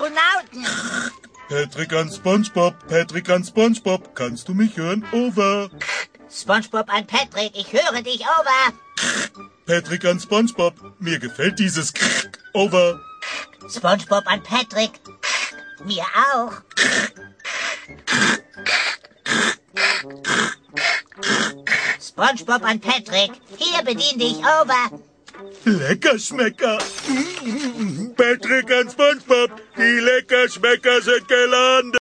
Astronauten. Patrick an SpongeBob, Patrick an SpongeBob, kannst du mich hören? Over. SpongeBob an Patrick, ich höre dich, over. Patrick an SpongeBob, mir gefällt dieses Over. SpongeBob an Patrick, mir auch. SpongeBob an Patrick, hier bedien dich, over. Leckerschmecker. Patrick an SpongeBob, die Leckerschmecker sind gelandet.